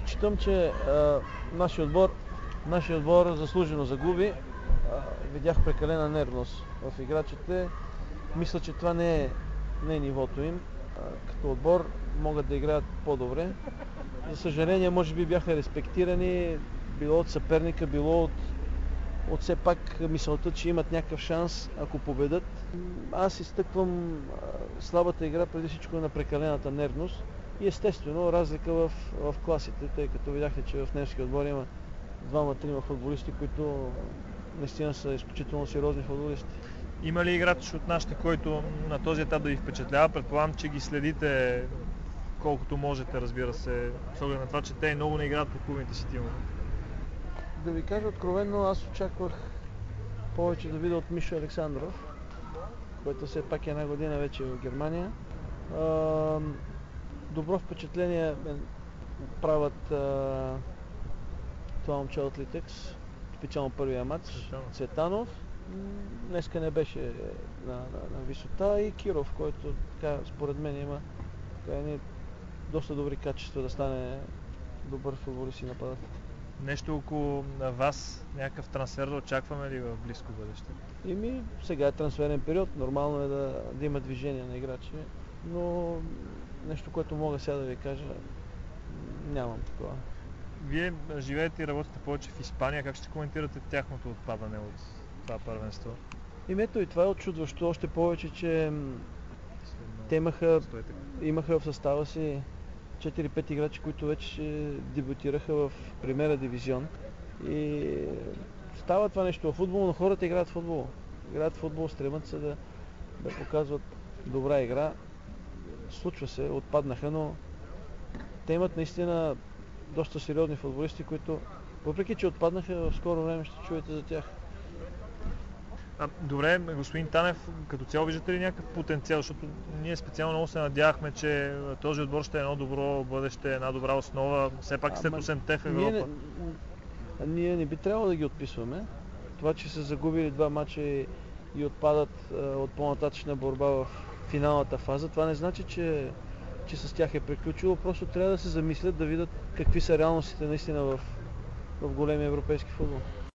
Считам, че нашия отбор заслужено загуби. Видях прекалена нервност в играчите. Мисля, че това не е нивото им. Като отбор могат да играят по-добре. За съжаление, може би бяха респектирани било от съперника, било от все пак мисълта, че имат някакъв шанс, ако победат. Аз изтъквам слабата игра преди всичко на прекалената нервност и естествено разлика в класите, тъй като видяхте, че в немския отбор има двама-трима футболисти, които наистина са изключително сериозни футболисти. Има ли играч от нашите, който на този етап да ви впечатлява? Предполагам, че ги следите колкото можете, разбира се, с оглед на това, че те много не играят по клубните си тимове. Да ви кажа откровенно, аз очаквах повече да видя от Мишо Александров, който все пак е една година вече в Германия. Добро впечатление правят това момче от Литекс, специално първия матч, Цветанов. Днеска не беше на висота и Киров, който така, според мен има доста добри качества да стане добър футболист и нападател. Нещо около вас, някакъв трансфер да очакваме ли в близко бъдеще? Сега е трансферен период, нормално е да има движение на играчи, но нещо, което мога сега да ви кажа, нямам такова. Вие живеете и работите повече в Испания, как ще коментирате тяхното отпадане от това първенство? Ето и това е отчудващо, още повече, че те имаха в състава си 4-5 играчи, които вече дебютираха в Примера дивизион. И става това нещо в футбол, но хората играят футбол. Играят футбол, стремят се да показват добра игра. Случва се, отпаднаха, но те имат наистина доста сериозни футболисти, които въпреки че отпаднаха, в скоро време ще чуете за тях. Добре, господин Танев, като цяло виждате ли някакъв потенциал, защото ние специално много се надявахме, че този отбор ще е едно добро бъдеще, една добра основа, все пак след 8-те в Европа. Ние не би трябвало да ги отписваме. Това, че са загубили 2 мача и отпадат от по-нататъчна борба в финалната фаза, това не значи, че с тях е приключило, просто трябва да се замислят, да видят какви са реалностите наистина в големия европейски футбол.